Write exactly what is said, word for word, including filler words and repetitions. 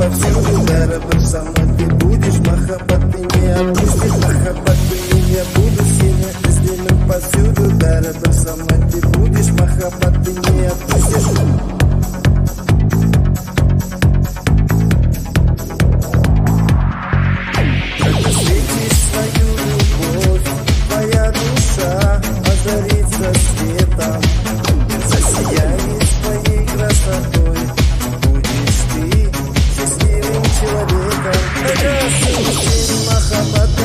повсюду, дорогой, со мной ты будешь, махаббат, ты не отпустишь, махаббат, ты я буду сильно, если мы повсюду, дорогой, со мной ты будешь, махаббат, ты не отпустишь. Озарится светом, засияет своей красотой. Будешь ты счастливым человеком. Это сын, махаббат.